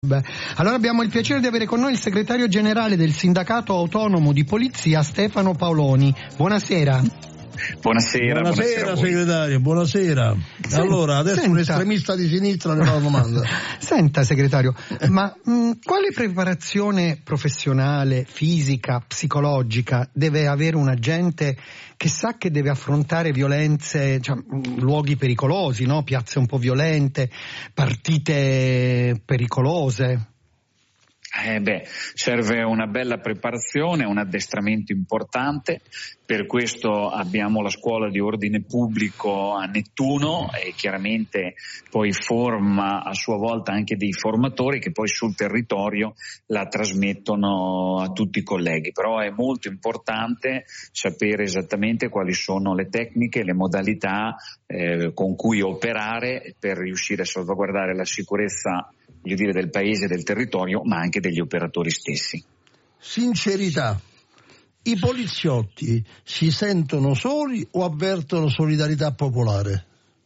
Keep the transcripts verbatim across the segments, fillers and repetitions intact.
Beh, allora abbiamo il piacere di avere con noi il segretario generale del Sindacato Autonomo di Polizia, Stefano Paoloni. Buonasera. Buonasera, buonasera, buonasera segretario, buonasera. Senta, allora, adesso senta. un estremista di sinistra ne fa una domanda. Senta, segretario, ma mh, quale preparazione professionale, fisica, psicologica deve avere un agente che sa che deve affrontare violenze, cioè, luoghi pericolosi, no? Piazze un po' violente, partite pericolose? Eh beh, serve una bella preparazione, un addestramento importante, per questo abbiamo la scuola di ordine pubblico a Nettuno e chiaramente poi forma a sua volta anche dei formatori che poi sul territorio la trasmettono a tutti i colleghi, però è molto importante sapere esattamente quali sono le tecniche, le modalità eh, con cui operare per riuscire a salvaguardare la sicurezza, voglio dire, del paese, del territorio, ma anche degli operatori stessi. Sincerità, i poliziotti si sentono soli o avvertono solidarietà popolare?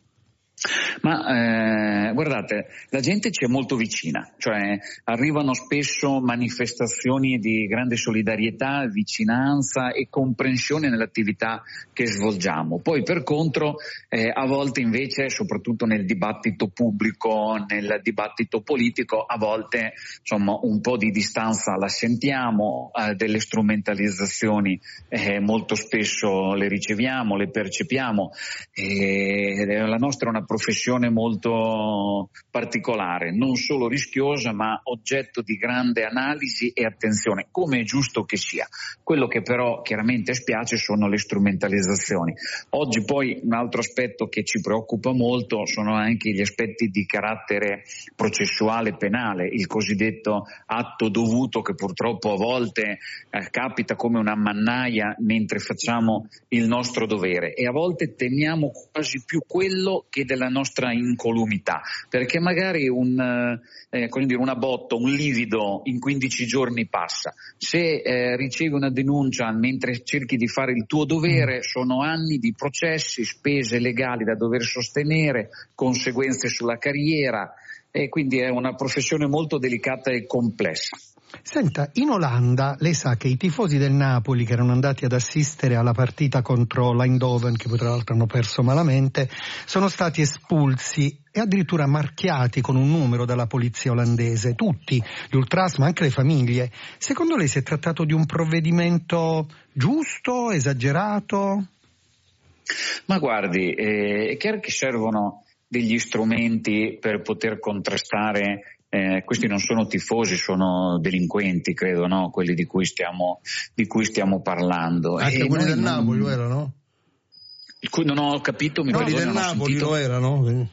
Ma eh, guardate, la gente ci è molto vicina, cioè arrivano spesso manifestazioni di grande solidarietà, vicinanza e comprensione nell'attività che svolgiamo. Poi per contro eh, a volte invece, soprattutto nel dibattito pubblico, nel dibattito politico, a volte insomma un po' di distanza la sentiamo, eh, delle strumentalizzazioni eh, molto spesso le riceviamo, le percepiamo, eh, la nostra è una professione molto particolare, non solo rischiosa ma oggetto di grande analisi e attenzione, come è giusto che sia. Quello che però chiaramente spiace sono le strumentalizzazioni. Oggi poi un altro aspetto che ci preoccupa molto sono anche gli aspetti di carattere processuale penale, il cosiddetto atto dovuto che purtroppo a volte eh, capita come una mannaia mentre facciamo il nostro dovere e a volte temiamo quasi più quello che della nostra incolumità, perché magari un, eh, come dire, una botta, un livido in quindici giorni passa. Se eh, ricevi una denuncia mentre cerchi di fare il tuo dovere, sono anni di processi, spese legali da dover sostenere, conseguenze sulla carriera e quindi è una professione molto delicata e complessa. Senta, in Olanda lei sa che i tifosi del Napoli che erano andati ad assistere alla partita contro l'Eindhoven, che poi tra l'altro hanno perso malamente, sono stati espulsi e addirittura marchiati con un numero dalla polizia olandese, tutti, gli ultras ma anche le famiglie. Secondo lei si è trattato di un provvedimento giusto, esagerato? Ma guardi, eh, è chiaro che servono degli strumenti per poter contrastare. Eh, questi non sono tifosi, sono delinquenti, credo, no? Quelli di cui stiamo, di cui stiamo parlando. Anche e quelli del non... Napoli lo erano? Non ho capito, mi quelli perdoni, del non ho Napoli sentito. lo erano?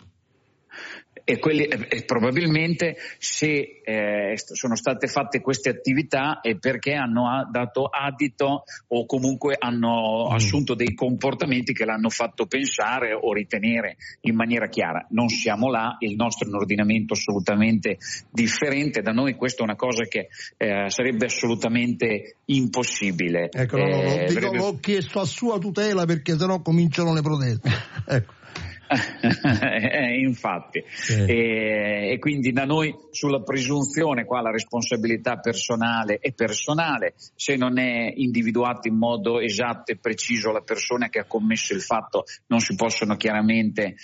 E quelli, eh, probabilmente se eh, sono state fatte queste attività è perché hanno a, dato adito o comunque hanno mm. assunto dei comportamenti che l'hanno fatto pensare o ritenere in maniera chiara. Non siamo là, il nostro è un ordinamento assolutamente differente, da noi questa è una cosa che eh, sarebbe assolutamente impossibile. Ecco, no, no, no, eh, dico, verrebbe... l'ho chiesto a sua tutela perché sennò cominciano le proteste. Ecco. eh, infatti sì. e, e quindi da noi sulla presunzione qua la responsabilità personale è personale, se non è individuato in modo esatto e preciso la persona che ha commesso il fatto non si possono chiaramente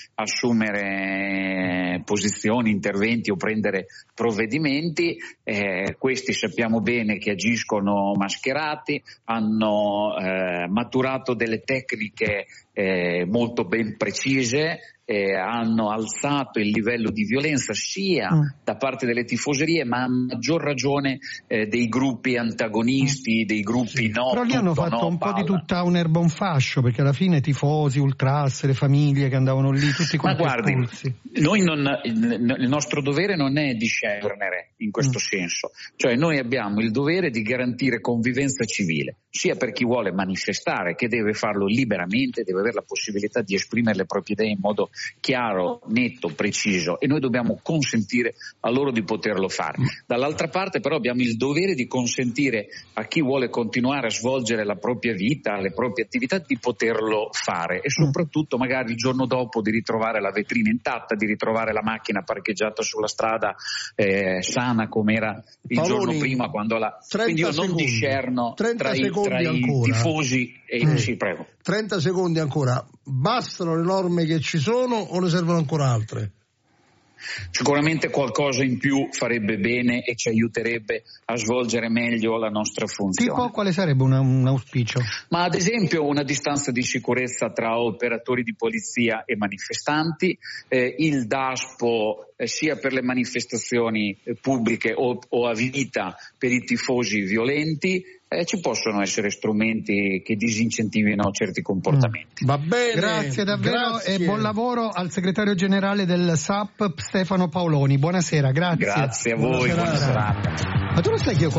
assumere posizioni, interventi o prendere provvedimenti. Eh, questi sappiamo bene che agiscono mascherati, hanno eh, maturato delle tecniche Eh, molto ben precise, eh, hanno alzato il livello di violenza sia mm. da parte delle tifoserie ma a maggior ragione eh, dei gruppi antagonisti, dei gruppi sì. no però lì hanno fatto no, un palla. po' di tutta un'erba un fascio, perché alla fine tifosi, ultras, le famiglie che andavano lì tutti quanti ma guardi, espulsi. Noi non, il nostro dovere non è discernere in questo mm. senso, cioè noi abbiamo il dovere di garantire convivenza civile sia per chi vuole manifestare, che deve farlo liberamente, deve avere la possibilità di esprimere le proprie idee in modo chiaro, netto, preciso, e noi dobbiamo consentire a loro di poterlo fare. Dall'altra parte però abbiamo il dovere di consentire a chi vuole continuare a svolgere la propria vita, le proprie attività, di poterlo fare, e soprattutto magari il giorno dopo di ritrovare la vetrina intatta, di ritrovare la macchina parcheggiata sulla strada eh, sana come era il Paoloni, giorno prima, quando la... Quindi io non secondi, discerno tra, i, tra i tifosi e mm. sì, prego. trenta secondi ancora. Bastano le norme che ci sono o ne servono ancora altre? Sicuramente qualcosa in più farebbe bene e ci aiuterebbe a svolgere meglio la nostra funzione. Tipo, quale sarebbe una, un auspicio? Ma ad esempio una distanza di sicurezza tra operatori di polizia e manifestanti, eh, il DASPO eh, sia per le manifestazioni eh, pubbliche o, o a vita per i tifosi violenti. Eh, ci possono essere strumenti che disincentivino certi comportamenti. Mm. Va bene. Grazie davvero Grazie. E buon lavoro al segretario generale del S A P Stefano Paoloni. Buonasera, grazie. Grazie a voi, buona serata. Ma tu lo sai che io